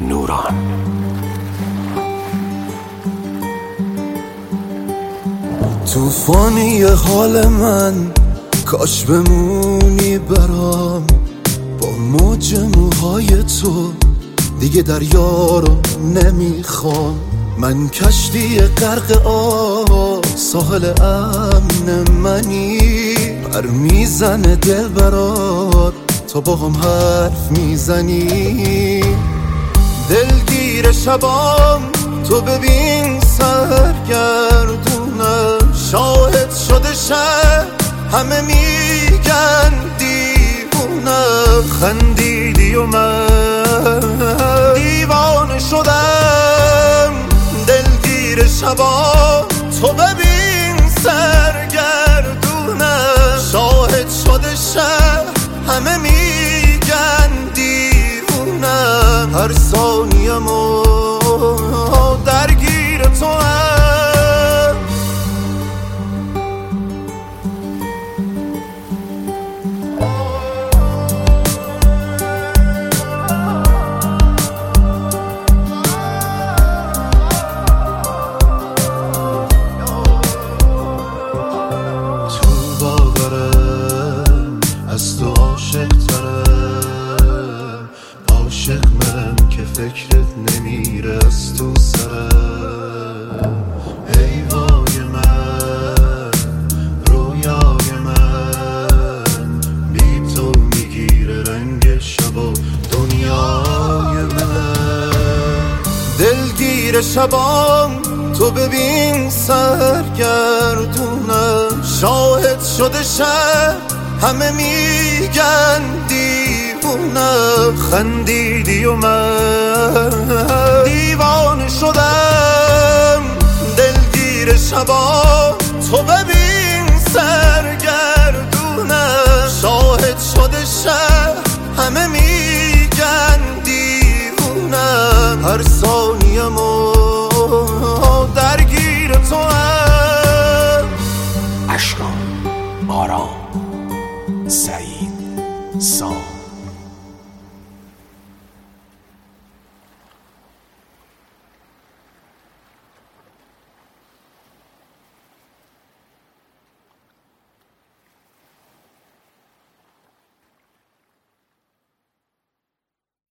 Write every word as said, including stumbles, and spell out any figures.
نوران. توفانی حال من، کاش بمونی برام. با موج موهای تو دیگه دریا رو نمیخوام. من کشتی غرق آب، ساحل امن منی. پر میزنه دل برات، تو با هم حرف میزنی. دلگیر شبام، تو ببین سرگردونه. شاهد شده شهر، همه میگن دیوونه. خندیدی و من دیوانه شدم. دلگیر شبام، تو ببین سرگردونه. شاهد شده شهر، همه میگن دیوونم. هر ثانیه‌مو درگیر تو هم. تو باورم از تو عاشق ترم. عاشق منم که فکرت نمیره از تو سرم. ای وای من، رویای من، بی تو میگیره رنگ شب و دنیای من. دلگیر شبام، تو ببین سرگردونه. شاهد شده شهر، همه میگن دیوونه. خندیدی و من دیوانه شدم. دلگیر شبام،